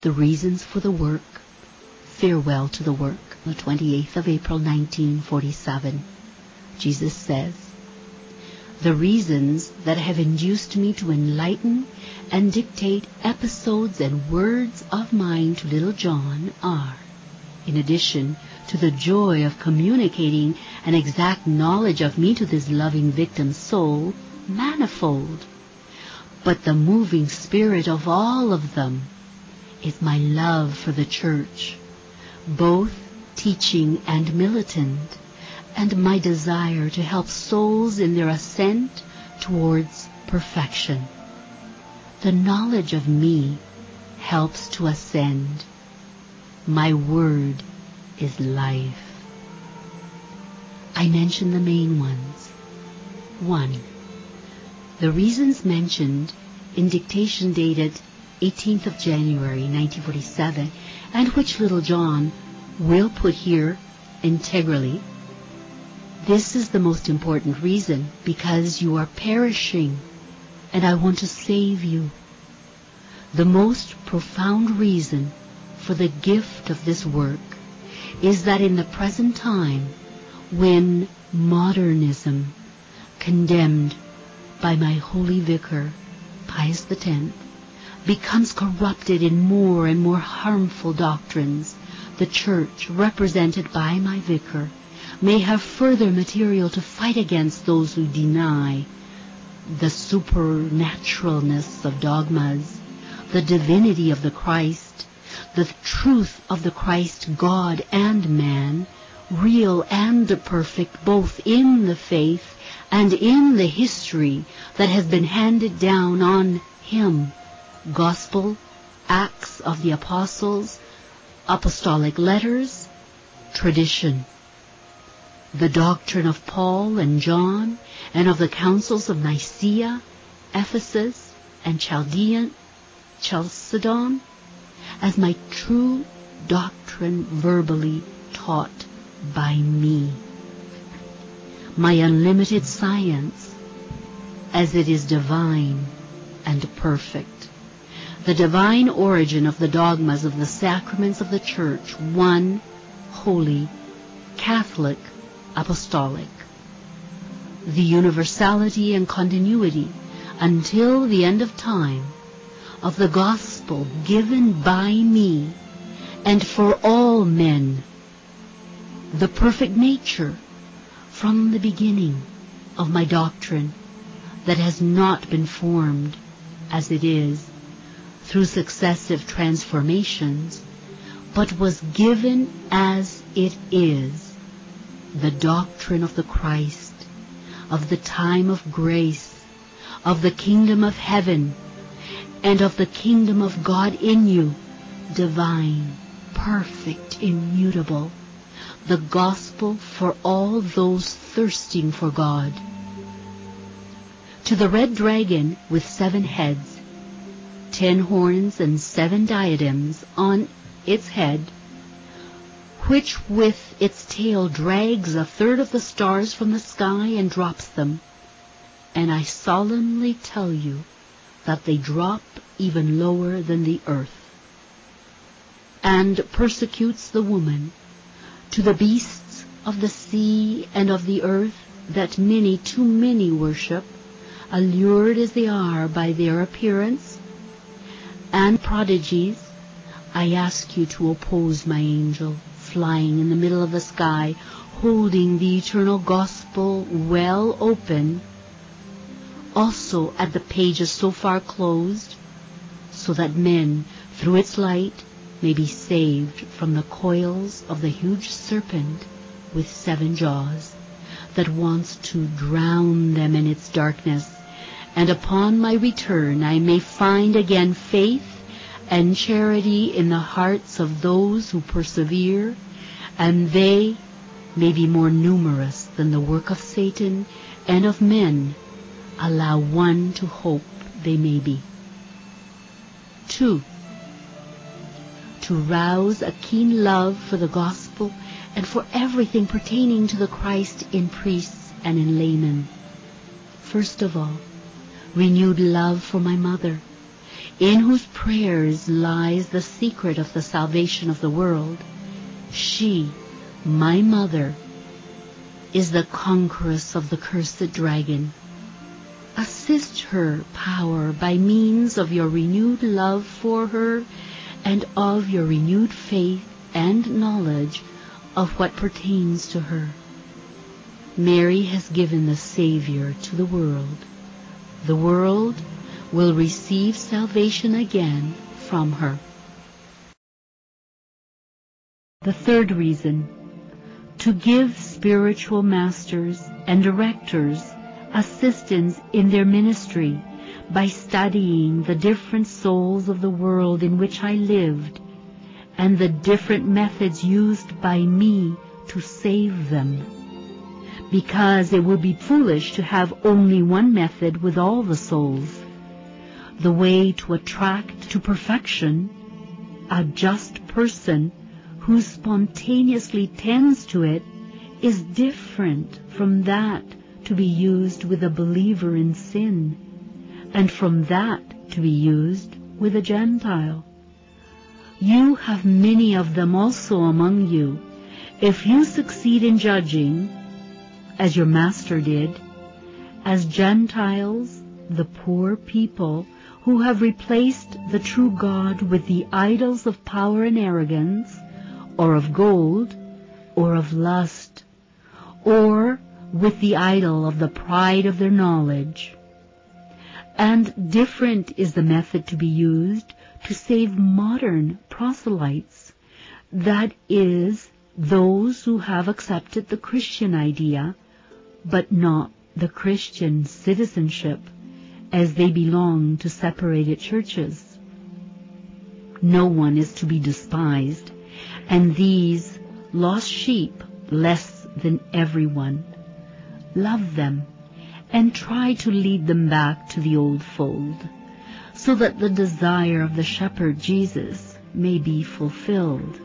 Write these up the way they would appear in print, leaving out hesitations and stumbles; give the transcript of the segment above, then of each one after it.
The reasons for the work. Farewell to the work. The 28th of April, 1947. Jesus says, "The reasons that have induced me to enlighten and dictate episodes and words of mine to little John are, in addition to the joy of communicating an exact knowledge of me to this loving victim's soul, manifold. But the moving spirit of all of them is my love for the Church, both teaching and militant, and my desire to help souls in their ascent towards perfection. The knowledge of me helps to ascend. My word is life." I mention the main ones. 1. The reasons mentioned in dictation dated 18th of January 1947, and which little John will put here integrally. This is the most important reason, because you are perishing, and I want to save you. The most profound reason for the gift of this work is that in the present time, when modernism, condemned by my holy vicar, Pius X, becomes corrupted in more and more harmful doctrines, the Church, represented by my vicar, may have further material to fight against those who deny the supernaturalness of dogmas, the divinity of the Christ, the truth of the Christ, God and man, real and perfect, both in the faith and in the history that has been handed down on him, Gospel, Acts of the Apostles, Apostolic Letters, tradition. The doctrine of Paul and John, and of the councils of Nicaea, Ephesus, and Chalcedon, as my true doctrine verbally taught by me. My unlimited science, as it is divine and perfect. The divine origin of the dogmas of the sacraments of the Church, one, holy, Catholic, apostolic. The universality and continuity until the end of time of the gospel given by me and for all men. The perfect nature from the beginning of my doctrine that has not been formed as it is through successive transformations, but was given as it is, the doctrine of the Christ, of the time of grace, of the kingdom of heaven, and of the kingdom of God in you, divine, perfect, immutable, the gospel for all those thirsting for God. To the red dragon with 7 heads, 10 horns and 7 diadems on its head, which with its tail drags 1/3 of the stars from the sky and drops them. And I solemnly tell you that they drop even lower than the earth. And persecutes the woman, to the beasts of the sea and of the earth that many, too many worship, allured as they are by their appearance and prodigies. I ask you to oppose my angel, flying in the middle of the sky, holding the eternal gospel well open, also at the pages so far closed, so that men, through its light, may be saved from the coils of the huge serpent with 7 jaws, that wants to drown them in its darkness, and upon my return I may find again faith and charity in the hearts of those who persevere, and they may be more numerous than the work of Satan and of men. Allow one to hope they may be. 2. To rouse a keen love for the gospel and for everything pertaining to the Christ in priests and in laymen. First of all, renewed love for my mother, in whose prayers lies the secret of the salvation of the world, she, my mother, is the conqueress of the cursed dragon. Assist her power by means of your renewed love for her and of your renewed faith and knowledge of what pertains to her. Mary has given the Savior to the world. The world will receive salvation again from her. The third reason, to give spiritual masters and directors assistance in their ministry by studying the different souls of the world in which I lived and the different methods used by me to save them. Because it would be foolish to have only one method with all the souls. The way to attract to perfection a just person who spontaneously tends to it is different from that to be used with a believer in sin, and from that to be used with a Gentile. You have many of them also among you. If you succeed in judging, as your master did, as Gentiles, the poor people who have replaced the true God with the idols of power and arrogance, or of gold, or of lust, or with the idol of the pride of their knowledge. And different is the method to be used to save modern proselytes, that is, those who have accepted the Christian idea, but not the Christian citizenship, as they belong to separated churches. No one is to be despised, and these lost sheep less than everyone. Love them, and try to lead them back to the old fold, so that the desire of the shepherd Jesus may be fulfilled.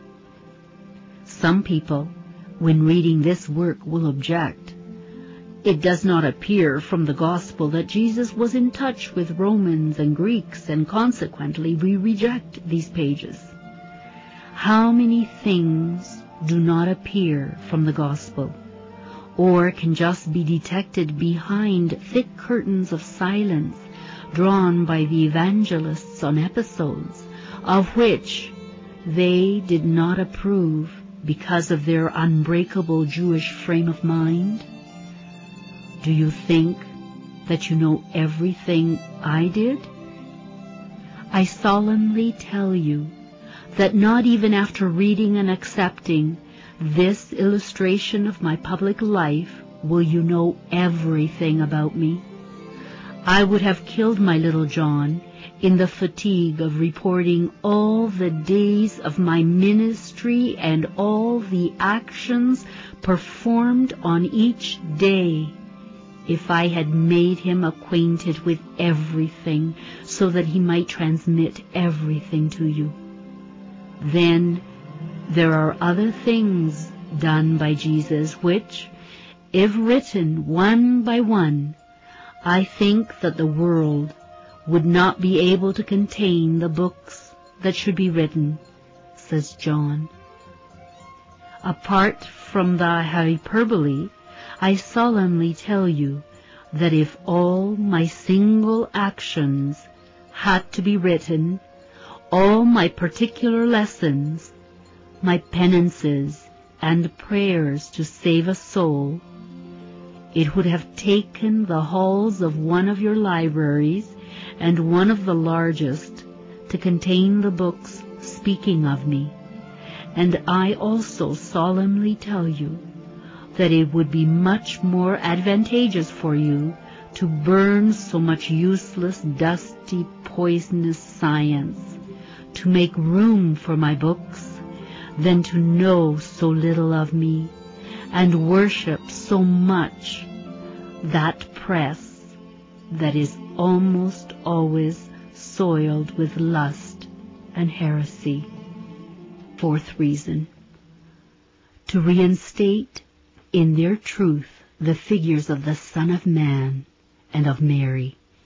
Some people, when reading this work, will object. It does not appear from the gospel that Jesus was in touch with Romans and Greeks, and consequently we reject these pages. How many things do not appear from the gospel, or can just be detected behind thick curtains of silence drawn by the evangelists on episodes of which they did not approve because of their unbreakable Jewish frame of mind? Do you think that you know everything I did? I solemnly tell you that not even after reading and accepting this illustration of my public life will you know everything about me. I would have killed my little John in the fatigue of reporting all the days of my ministry and all the actions performed on each day, if I had made him acquainted with everything, so that he might transmit everything to you. Then there are other things done by Jesus which, if written one by one, I think that the world would not be able to contain the books that should be written, says John. Apart from the hyperbole, I solemnly tell you that if all my single actions had to be written, all my particular lessons, my penances and prayers to save a soul, it would have taken the halls of one of your libraries and one of the largest to contain the books speaking of me. And I also solemnly tell you that it would be much more advantageous for you to burn so much useless, dusty, poisonous science to make room for my books than to know so little of me and worship so much that press that is almost always soiled with lust and heresy. Fourth reason, to reinstate in their truth the figures of the Son of Man and of Mary,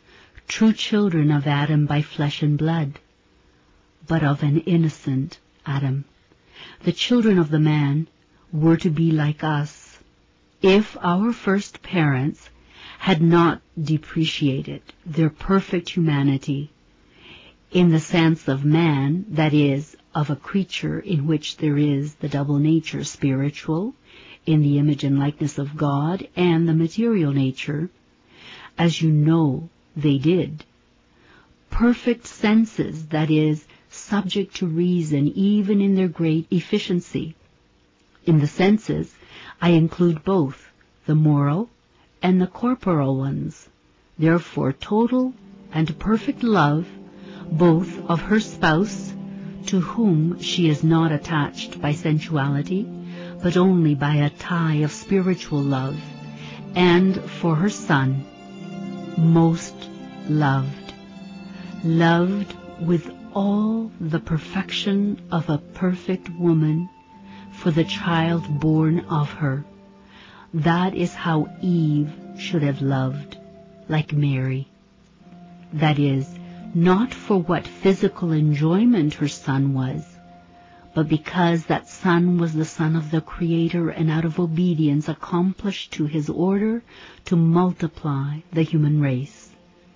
true children of Adam by flesh and blood, but of an innocent Adam. The children of the man were to be like us. If our first parents had not depreciated their perfect humanity in the sense of man, that is, of a creature in which there is the double nature, spiritual, in the image and likeness of God, and the material nature, as you know they did. Perfect senses, that is, subject to reason even in their great efficiency. In the senses, I include both the moral and the corporal ones. Therefore, total and perfect love, both of her spouse, to whom she is not attached by sensuality, but only by a tie of spiritual love, and for her son, most loved, loved with all the perfection of a perfect woman for the child born of her. That is how Eve should have loved, like Mary. That is, not for what physical enjoyment her son was, but because that son was the son of the Creator and out of obedience accomplished to his order to multiply the human race,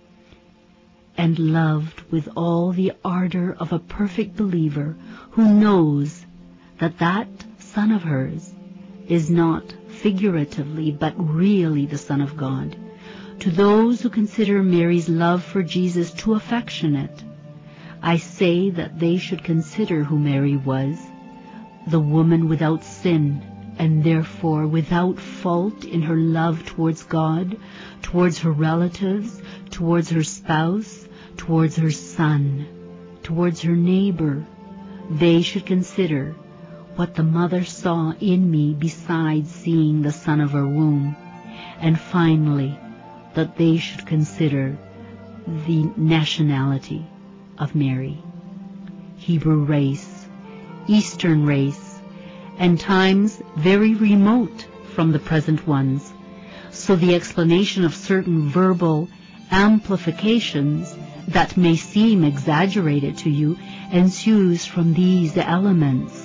and loved with all the ardor of a perfect believer who knows that that son of hers is not figuratively but really the Son of God. To those who consider Mary's love for Jesus too affectionate, I say that they should consider who Mary was, the woman without sin, and therefore without fault in her love towards God, towards her relatives, towards her spouse, towards her son, towards her neighbor. They should consider what the mother saw in me besides seeing the son of her womb, and finally that they should consider the nationality of Mary, Hebrew race, Eastern race, and times very remote from the present ones. So the explanation of certain verbal amplifications that may seem exaggerated to you ensues from these elements.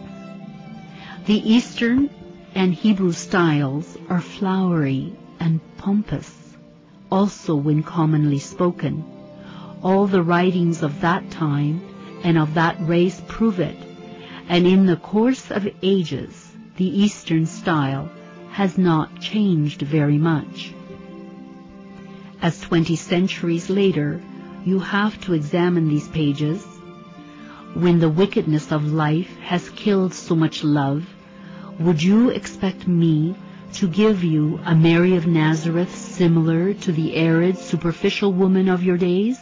The Eastern and Hebrew styles are flowery and pompous, also when commonly spoken. All the writings of that time and of that race prove it, and in the course of ages the Eastern style has not changed very much. As 20 centuries later, you have to examine these pages, when the wickedness of life has killed so much love. Would you expect me to give you a Mary of Nazareth similar to the arid, superficial woman of your days?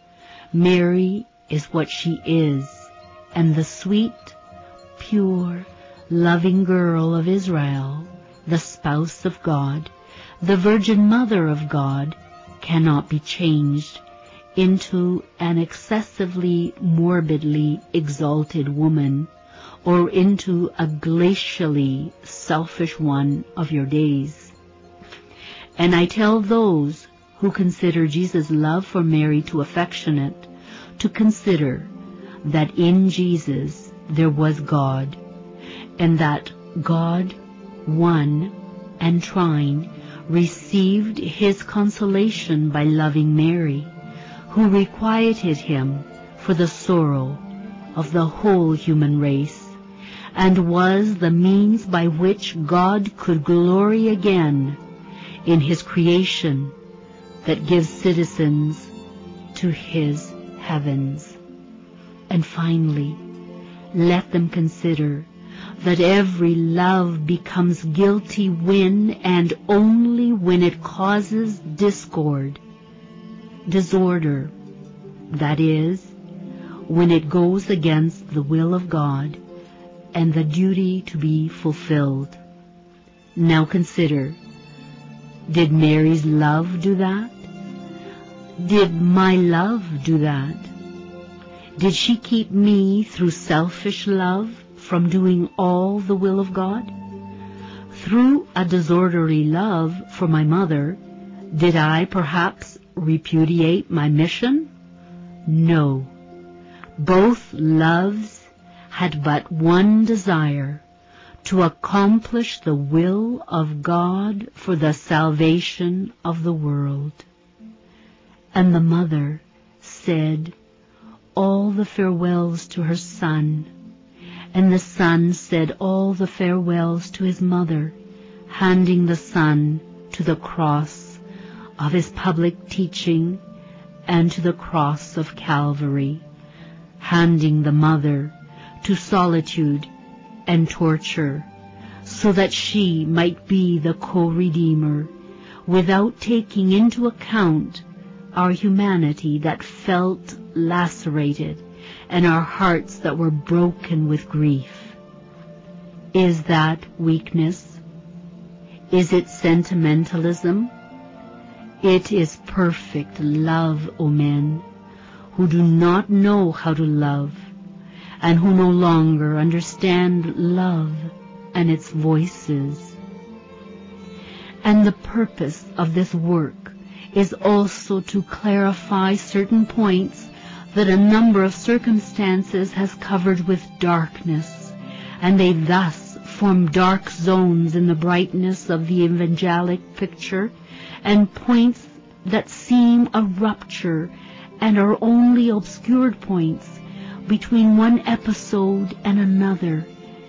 Mary is what she is, and the sweet, pure, loving girl of Israel, the spouse of God, the Virgin Mother of God, cannot be changed into an excessively morbidly exalted woman, or into a glacially selfish one of your days. And I tell those who consider Jesus' love for Mary too affectionate to consider that in Jesus there was God, and that God, one and trine, received his consolation by loving Mary, who requited him for the sorrow of the whole human race, and was the means by which God could glory again in his creation that gives citizens to his heavens. And finally, let them consider that every love becomes guilty when and only when it causes discord, disorder, that is, when it goes against the will of God and the duty to be fulfilled. Now consider, did Mary's love do that? Did my love do that? Did she keep me through selfish love from doing all the will of God? Through a disorderly love for my mother, Did I perhaps repudiate my mission? No. Both loves had but one desire, to accomplish the will of God for the salvation of the world. And the mother said all the farewells to her son, and the son said all the farewells to his mother, handing the son to the cross of his public teaching and to the cross of Calvary, handing the mother to solitude and torture, so that she might be the co-redeemer, without taking into account our humanity that felt lacerated and our hearts that were broken with grief. Is that weakness? Is it sentimentalism? It is perfect love, O men, who do not know how to love, and who no longer understand love and its voices. And the purpose of this work is also to clarify certain points that a number of circumstances has covered with darkness, and they thus form dark zones in the brightness of the evangelic picture, and points that seem a rupture and are only obscured points between one episode and another,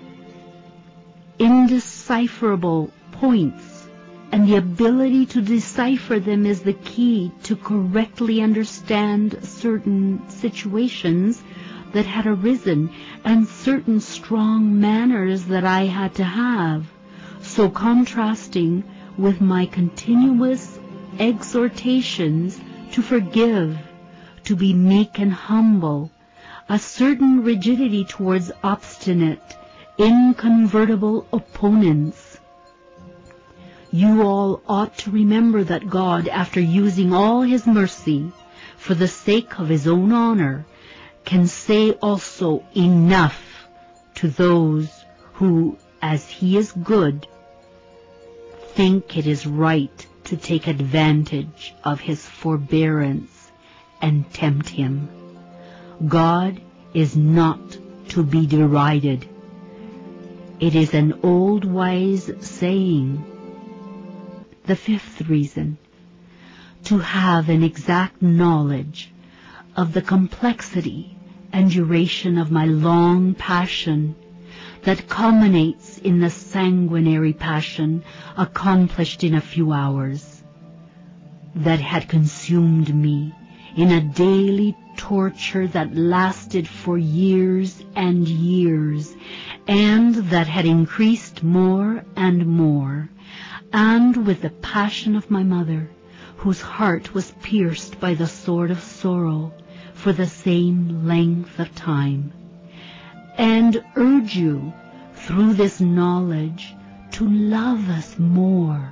indecipherable points, and the ability to decipher them is the key to correctly understand certain situations that had arisen and certain strong manners that I had to have, so contrasting with my continuous exhortations to forgive, to be meek and humble, a certain rigidity towards obstinate, inconvertible opponents. You all ought to remember that God, after using all his mercy for the sake of his own honor, can say also enough to those who, as he is good, think it is right to take advantage of his forbearance and tempt him. God is not to be derided. It is an old wise saying. The fifth reason, to have an exact knowledge of the complexity and duration of my long passion that culminates in the sanguinary passion accomplished in a few hours, that had consumed me in a daily torture that lasted for years and years, and that had increased more and more, and with the passion of my mother, whose heart was pierced by the sword of sorrow for the same length of time, and urge you through this knowledge to love us more.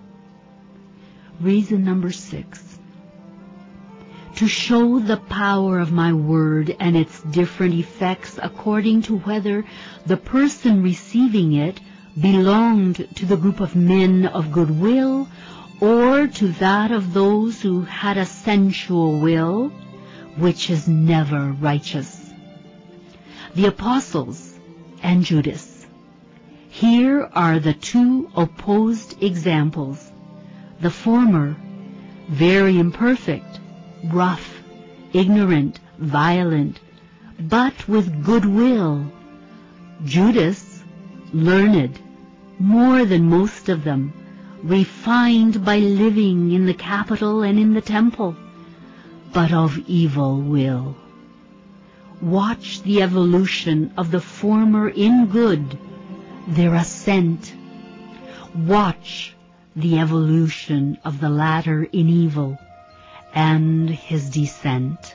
Reason number 6. To show the power of my word and its different effects according to whether the person receiving it belonged to the group of men of goodwill or to that of those who had a sensual will, which is never righteous. The apostles and Judas. Here are the two opposed examples. The former, very imperfect, rough, ignorant, violent, but with goodwill. Judas, learned, more than most of them, refined by living in the capital and in the temple, but of evil will. Watch the evolution of the former in good, their ascent. Watch the evolution of the latter in evil, and his descent.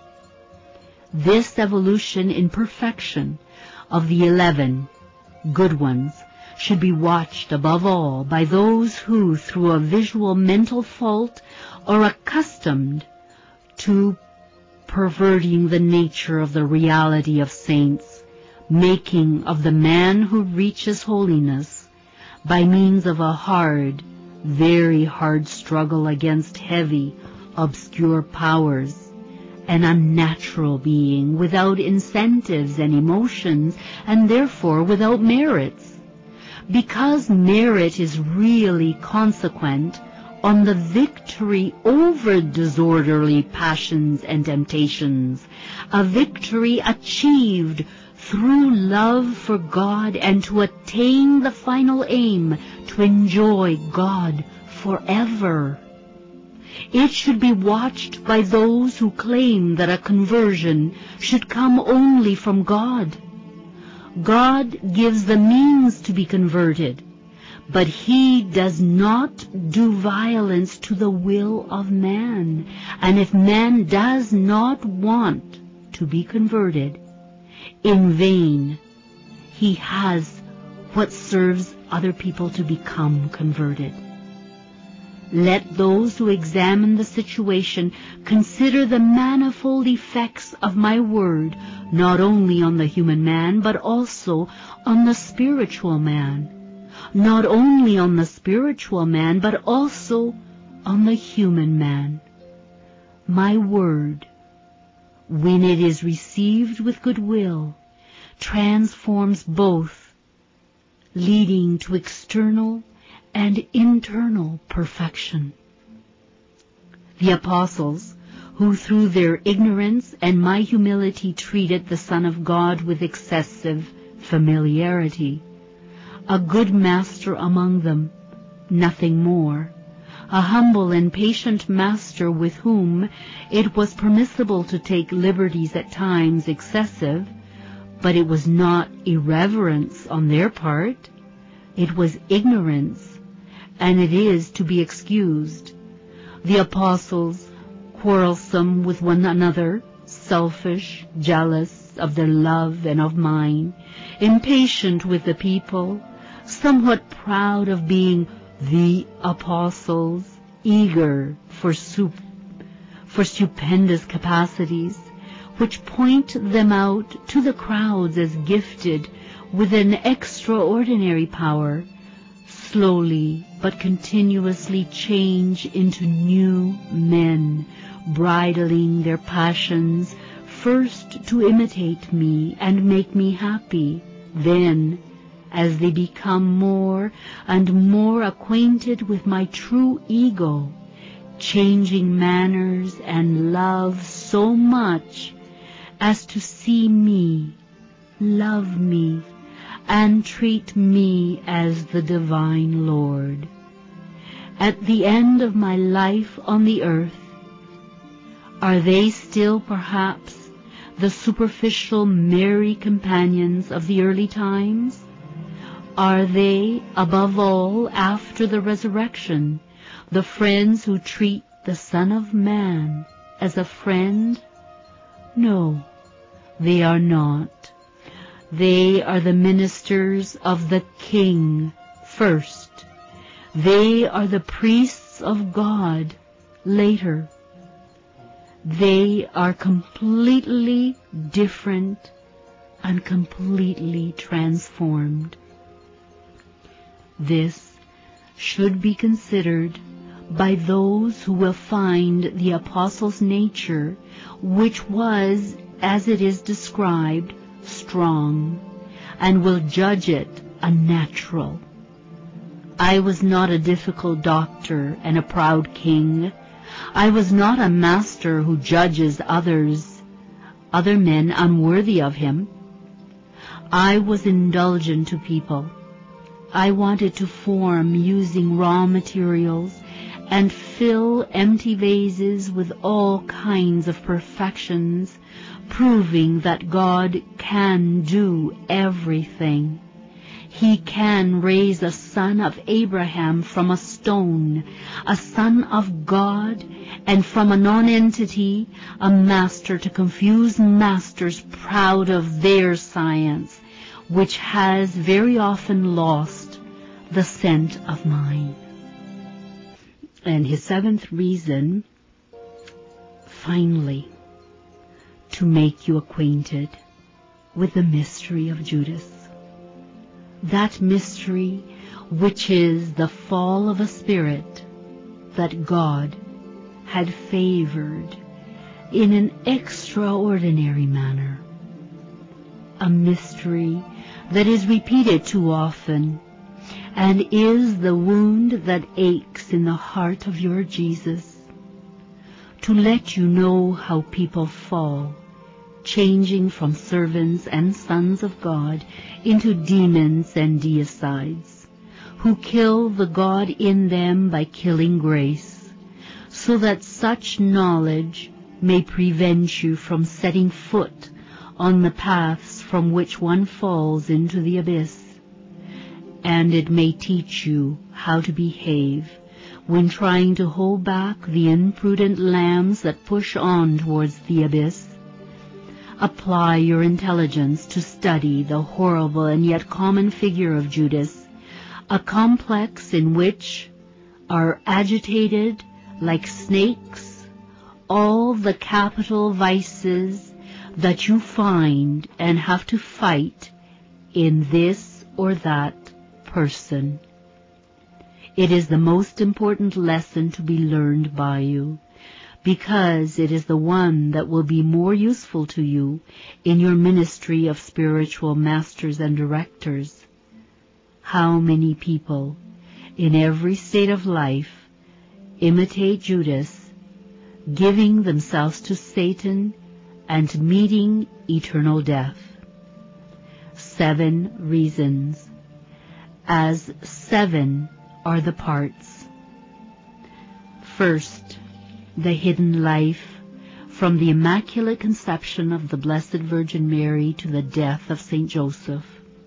This evolution in perfection of the 11 good ones should be watched above all by those who, through a visual mental fault, are accustomed to perverting the nature of the reality of saints, making of the man who reaches holiness by means of a hard, very hard struggle against heavy, obscure powers, an unnatural being without incentives and emotions, and therefore without merits. Because merit is really consequent on the victory over disorderly passions and temptations, a victory achieved through love for God and to attain the final aim, to enjoy God forever. It should be watched by those who claim that a conversion should come only from God. God gives the means to be converted, but He does not do violence to the will of man. And if man does not want to be converted, in vain he has what serves other people to become converted. Let those who examine the situation consider the manifold effects of my word, not only on the human man, but also on the spiritual man. Not only on the spiritual man, but also on the human man. My word, when it is received with goodwill, transforms both, leading to external and internal perfection. The apostles, who through their ignorance and my humility treated the Son of God with excessive familiarity, a good master among them, nothing more, a humble and patient master with whom it was permissible to take liberties at times excessive, but it was not irreverence on their part, it was ignorance, and it is to be excused. The apostles, quarrelsome with one another, selfish, jealous of their love and of mine, impatient with the people, somewhat proud of being the apostles, eager for stupendous capacities, which point them out to the crowds as gifted with an extraordinary power, slowly but continuously change into new men, bridling their passions, first to imitate me and make me happy, then, as they become more and more acquainted with my true ego, changing manners and love so much as to see me, love me, and treat me as the divine Lord. At the end of my life on the earth, are they still perhaps the superficial merry companions of the early times? Are they, above all, after the resurrection, the friends who treat the Son of Man as a friend? No, they are not. They are the ministers of the King first. They are the priests of God later. They are completely different and completely transformed. This should be considered by those who will find the apostles' nature, which was, as it is described, strong, and will judge it unnatural. I was not a difficult doctor and a proud king. I was not a master who judges other men unworthy of him. I was indulgent to people. I wanted to form using raw materials and fill empty vases with all kinds of perfections, proving that God can do everything. He can raise a son of Abraham from a stone, a son of God, and from a nonentity, a master to confuse masters proud of their science, which has very often lost the scent of mine. And his seventh reason, finally, to make you acquainted with the mystery of Judas. that mystery which is the fall of a spirit that God had favored in an extraordinary manner, a mystery that is repeated too often, and is the wound that aches in the heart of your Jesus, to let you know how people fall, changing from servants and sons of God into demons and deicides, who kill the God in them by killing grace, so that such knowledge may prevent you from setting foot on the paths from which one falls into the abyss, and it may teach you how to behave when trying to hold back the imprudent lambs that push on towards the abyss. Apply your intelligence to study the horrible and yet common figure of Judas, a complex in which are agitated like snakes all the capital vices that you find and have to fight in this or that person. It is the most important lesson to be learned by you, because it is the one that will be more useful to you in your ministry of spiritual masters and directors. How many people in every state of life imitate Judas, giving themselves to Satan and meeting eternal death? 7 reasons, as 7 are the parts. First, the hidden life from the Immaculate Conception of the Blessed Virgin Mary to the death of Saint Joseph.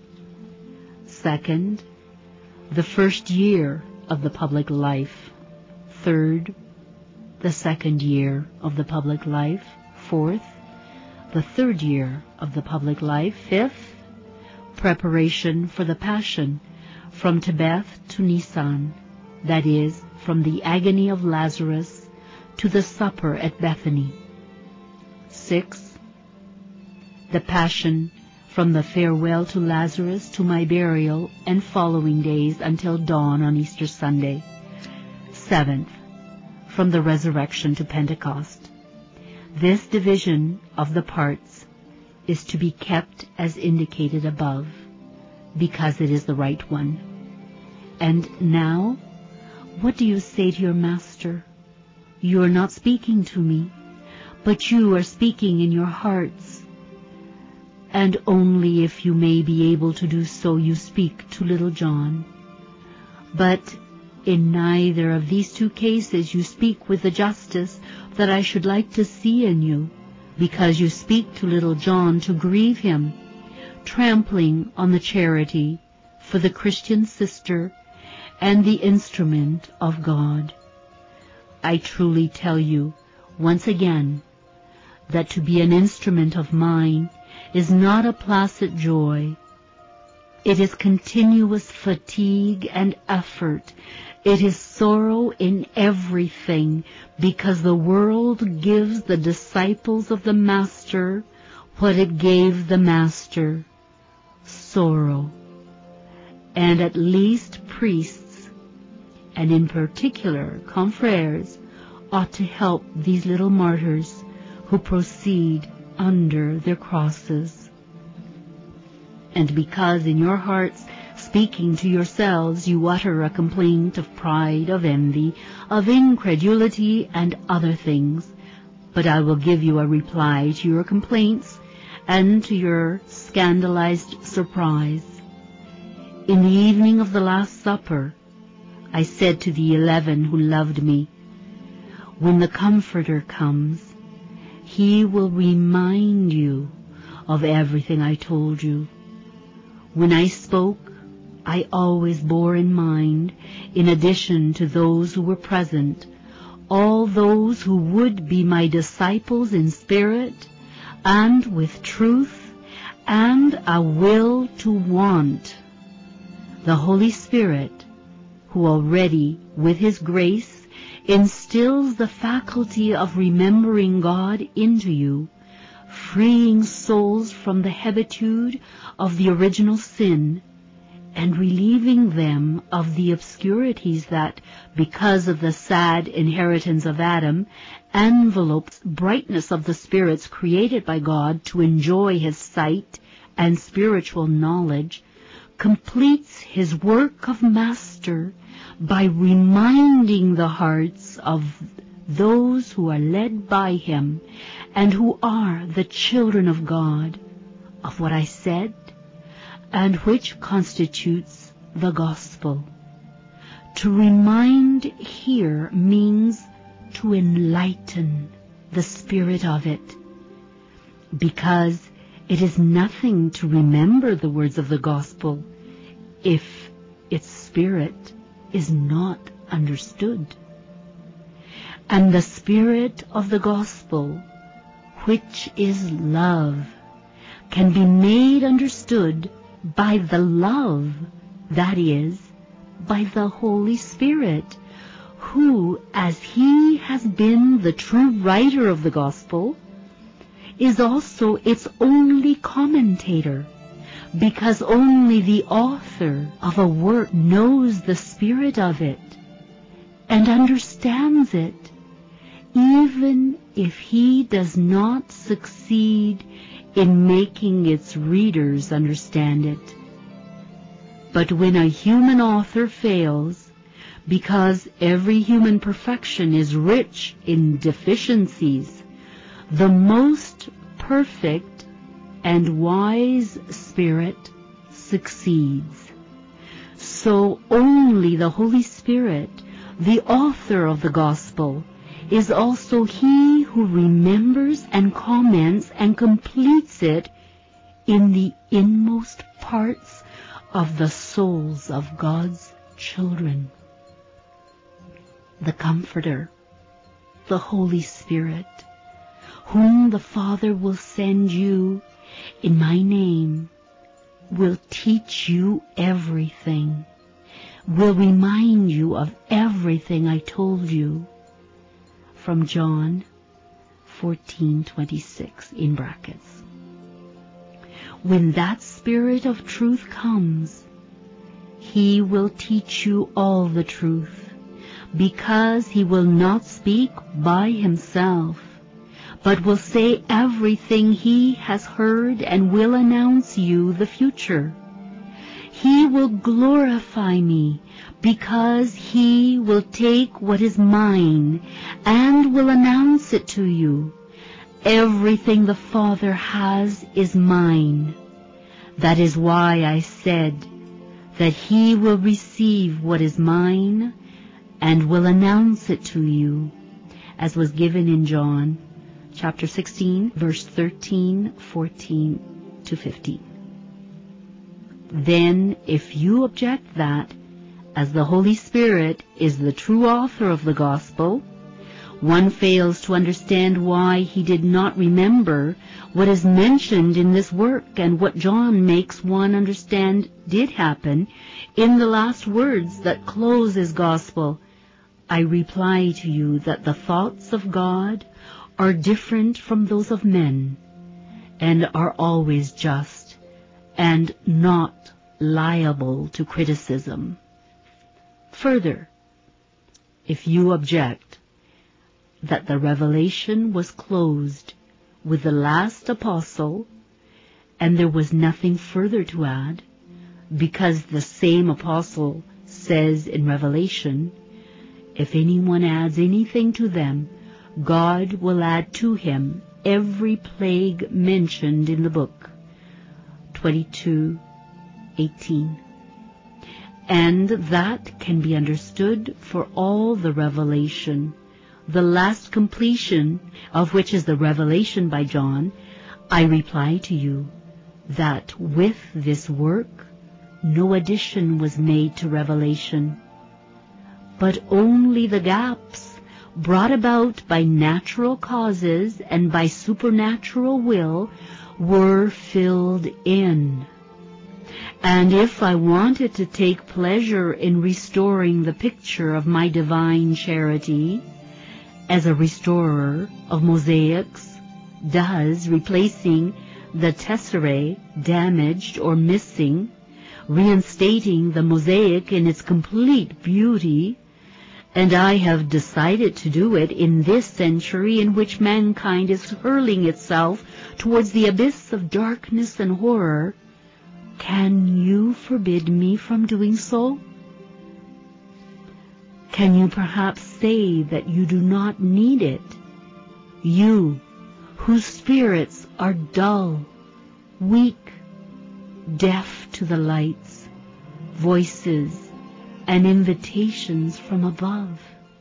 Second, the first year of the public life. Third, the second year of the public life. Fourth, the third year of the public life. Fifth, preparation for the Passion from Tibet to Nisan, that is, from the agony of Lazarus to the supper at Bethany. 6. The Passion from the farewell to Lazarus to my burial and following days until dawn on Easter Sunday. 7th, from the resurrection to Pentecost. This division of the parts is to be kept as indicated above, because it is the right one. And now, what do you say to your Master? You are not speaking to me, but you are speaking in your hearts. And only if you may be able to do so you speak to little John. But in neither of these 2 cases you speak with the justice that I should like to see in you, because you speak to little John to grieve him, trampling on the charity for the Christian sister and the instrument of God. I truly tell you, once again, that to be an instrument of mine is not a placid joy. It is continuous fatigue and effort. It is sorrow in everything, because the world gives the disciples of the Master what it gave the Master, sorrow. And at least priests, and in particular confreres, ought to help these little martyrs who proceed under their crosses. And because in your hearts, speaking to yourselves, you utter a complaint of pride, of envy, of incredulity, and other things, but I will give you a reply to your complaints and to your scandalized surprise. In the evening of the Last Supper, I said to the 11 who loved me, when the Comforter comes, he will remind you of everything I told you. When I spoke, I always bore in mind, in addition to those who were present, all those who would be my disciples in spirit and with truth and a will to want. The Holy Spirit, who already, with his grace, instills the faculty of remembering God into you, freeing souls from the habitude of the original sin, and relieving them of the obscurities that, because of the sad inheritance of Adam, envelopes brightness of the spirits created by God to enjoy his sight and spiritual knowledge, completes his work of master by reminding the hearts of those who are led by him and who are the children of God of what I said, and which constitutes the gospel. To remind here means to enlighten the spirit of it, because it is nothing to remember the words of the gospel if its spirit is not understood. And the spirit of the gospel, which is love, can be made understood by the love, that is, by the Holy Spirit, who, as he has been the true writer of the gospel, is also its only commentator, because only the author of a work knows the spirit of it and understands it, even if he does not succeed in making its readers understand it. But when a human author fails, because every human perfection is rich in deficiencies, the most perfect and wise Spirit succeeds. So only the Holy Spirit, the author of the gospel, is also he who remembers and comments and completes it in the inmost parts of the souls of God's children. The Comforter, the Holy Spirit, whom the Father will send you in my name, will teach you everything, will remind you of everything I told you. From John 14:26 in brackets. When that Spirit of truth comes, he will teach you all the truth, because he will not speak by himself, but will say everything he has heard and will announce you the future. He will glorify me, because he will take what is mine and will announce it to you. Everything the Father has is mine. That is why I said that he will receive what is mine and will announce it to you, as was given in John chapter 16, verse 13, 14 to 15. Then, if you object that, as the Holy Spirit is the true author of the gospel, one fails to understand why he did not remember what is mentioned in this work and what John makes one understand did happen in the last words that close his gospel. I reply to you that the thoughts of God are different from those of men, and are always just, and not liable to criticism. Further, if you object that the revelation was closed with the last apostle, and there was nothing further to add, because the same apostle says in Revelation, if anyone adds anything to them, God will add to him every plague mentioned in the book. 22:18. And that can be understood for all the revelation, the last completion of which is the revelation by John. I reply to you that with this work no addition was made to revelation, but only the gaps brought about by natural causes and by supernatural will were filled in. And if I wanted to take pleasure in restoring the picture of my divine charity, as a restorer of mosaics does, replacing the tesserae damaged or missing reinstating the mosaic in its complete beauty, and I have decided to do it in this century in which mankind is hurling itself towards the abyss of darkness and horror. Can you forbid me from doing so? Can you perhaps say that you do not need it? You, whose spirits are dull, weak, deaf to the lights, voices, and invitations from above.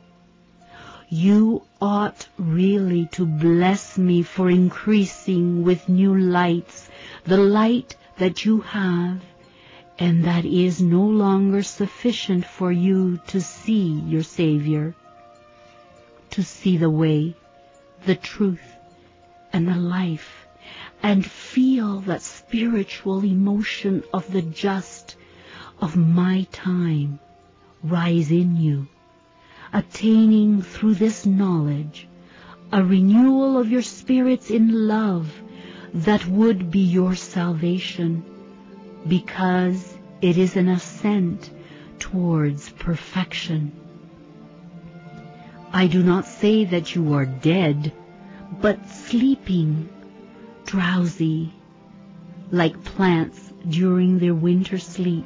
You ought really to bless me for increasing with new lights the light that you have, and that is no longer sufficient for you to see your Savior, to see the way, the truth, and the life, and feel that spiritual emotion of the just of my time rise in you, attaining through this knowledge a renewal of your spirits in love that would be your salvation, because it is an ascent towards perfection. I do not say that you are dead, but sleeping, drowsy, like plants during their winter sleep.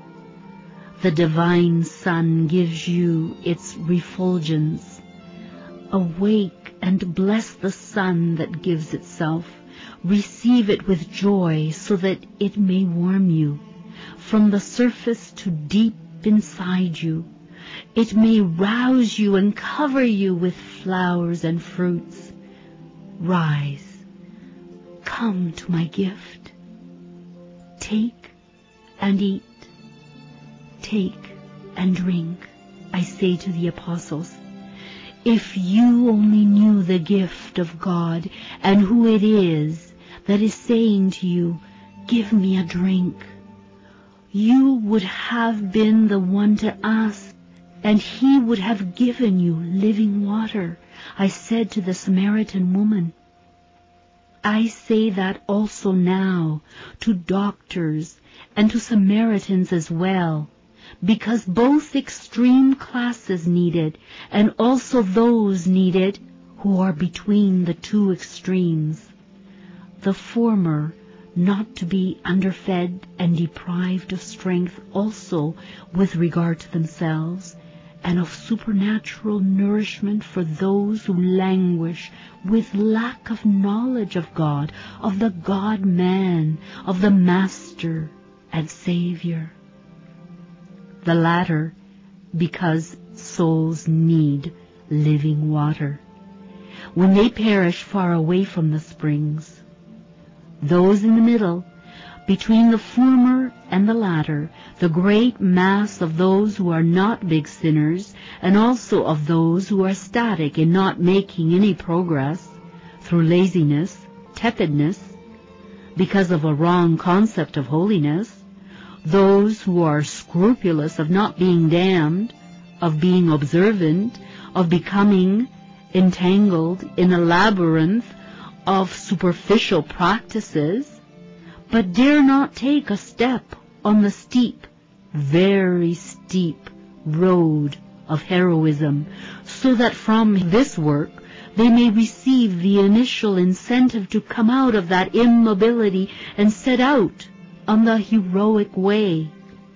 The divine sun gives you its refulgence. Awake and bless the sun that gives itself. Receive it with joy so that it may warm you from the surface to deep inside you. It may rouse you and cover you with flowers and fruits. Rise, come to my gift. Take and eat. Take and drink, I say to the apostles. If you only knew the gift of God and who it is that is saying to you, give me a drink, you would have been the one to ask, and he would have given you living water. I said to the Samaritan woman. I say that also now to doctors and to Samaritans as well, because both extreme classes need it, and also those need it who are between the two extremes. The former not to be underfed and deprived of strength also with regard to themselves, and of supernatural nourishment for those who languish with lack of knowledge of God, of the God-man, of the Master and Savior. The latter, because souls need living water when they perish far away from the springs. Those in the middle, between the former and the latter, the great mass of those who are not big sinners, and also of those who are static in not making any progress through laziness, tepidness, because of a wrong concept of holiness, those who are scrupulous of not being damned, of being observant, of becoming entangled in a labyrinth of superficial practices, but dare not take a step on the steep, very steep road of heroism, so that from this work they may receive the initial incentive to come out of that immobility and set out on the heroic way.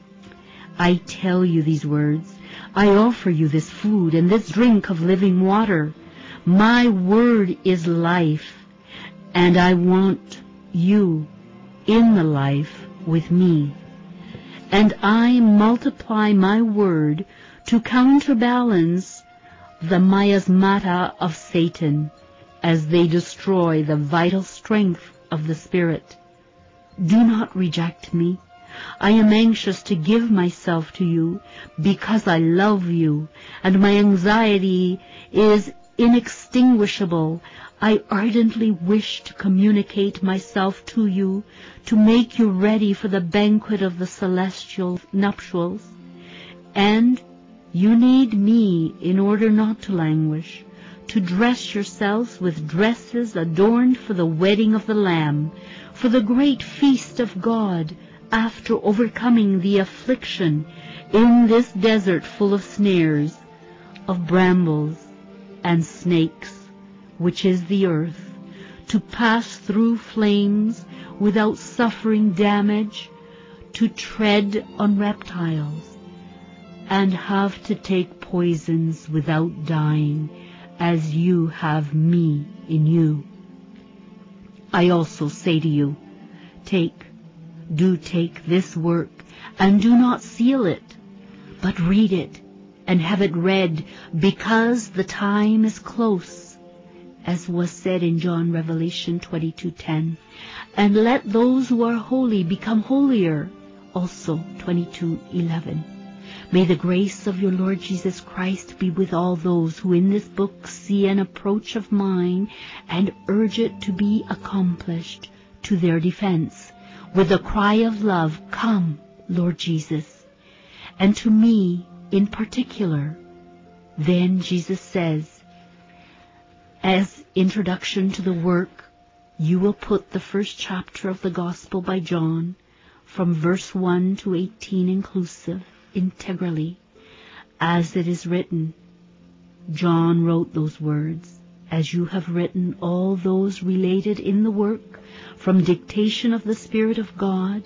I tell you these words, I offer you this food and this drink of living water. My word is life, and I want you in the life with me. And I multiply my word to counterbalance the miasmata of Satan as they destroy the vital strength of the Spirit. Do not reject me. I am anxious to give myself to you because I love you, and my anxiety is inextinguishable. I ardently wish to communicate myself to you, to make you ready for the banquet of the celestial nuptials. And you need me in order not to languish, to dress yourselves with dresses adorned for the wedding of the Lamb, for the great feast of God, after overcoming the affliction in this desert full of snares, of brambles and snakes, which is the earth, to pass through flames without suffering damage, to tread on reptiles, and have to take poisons without dying, as you have me in you. I also say to you, do take this work, and do not seal it, but read it, and have it read, because the time is close, as was said in John Revelation 22:10. And let those who are holy become holier, also 22:11. May the grace of your Lord Jesus Christ be with all those who in this book see an approach of mine and urge it to be accomplished to their defense, with the cry of love, "Come, Lord Jesus." And to me in particular, then Jesus says, as introduction to the work, you will put the first chapter of the Gospel by John, from verse 1 to 18 inclusive, integrally, as it is written. John wrote those words, as you have written all those related in the work, from dictation of the Spirit of God.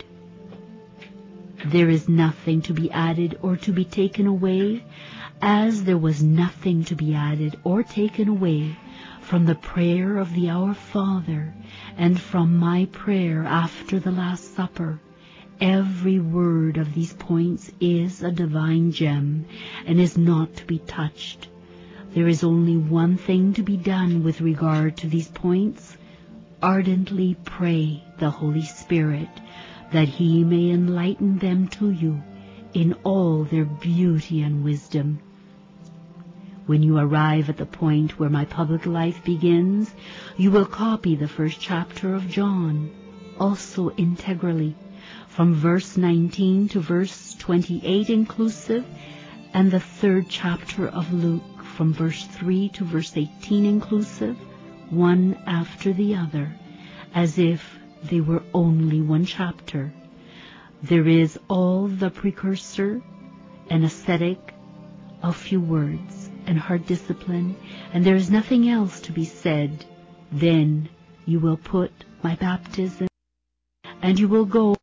There is nothing to be added or to be taken away, as there was nothing to be added or taken away from the prayer of the Our Father and from my prayer after the Last Supper. Every word of these points is a divine gem and is not to be touched. There is only one thing to be done with regard to these points. Ardently pray the Holy Spirit that He may enlighten them to you in all their beauty and wisdom. When you arrive at the point where my public life begins, you will copy the first chapter of John, also integrally, from verse 19 to verse 28 inclusive, and the third chapter of Luke, from verse 3 to verse 18 inclusive, one after the other, as if they were only one chapter. There is all the precursor and ascetic of few words and hard discipline, and there is nothing else to be said. Then you will put my baptism, and you will go